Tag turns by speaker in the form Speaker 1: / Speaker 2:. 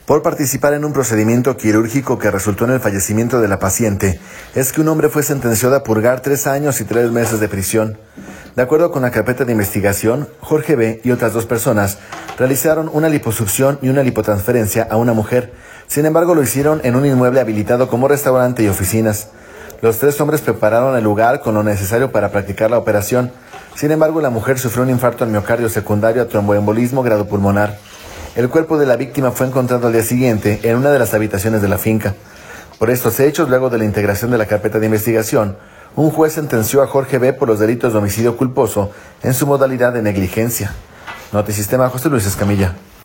Speaker 1: por participar en un procedimiento quirúrgico que resultó en el fallecimiento de la paciente, es que un hombre fue sentenciado a purgar 3 años y 3 meses de prisión. De acuerdo con la carpeta de investigación, Jorge B. y otras 2 personas realizaron una liposucción y una lipotransferencia a una mujer. Sin embargo, lo hicieron en un inmueble habilitado como restaurante y oficinas. Los 3 hombres prepararon el lugar con lo necesario para practicar la operación. Sin embargo, la mujer sufrió un infarto al miocardio secundario a tromboembolismo grado pulmonar. El cuerpo de la víctima fue encontrado al día siguiente en una de las habitaciones de la finca. Por estos hechos, luego de la integración de la carpeta de investigación, un juez sentenció a Jorge B. por los delitos de homicidio culposo en su modalidad de negligencia. Notisistema, José Luis Escamilla.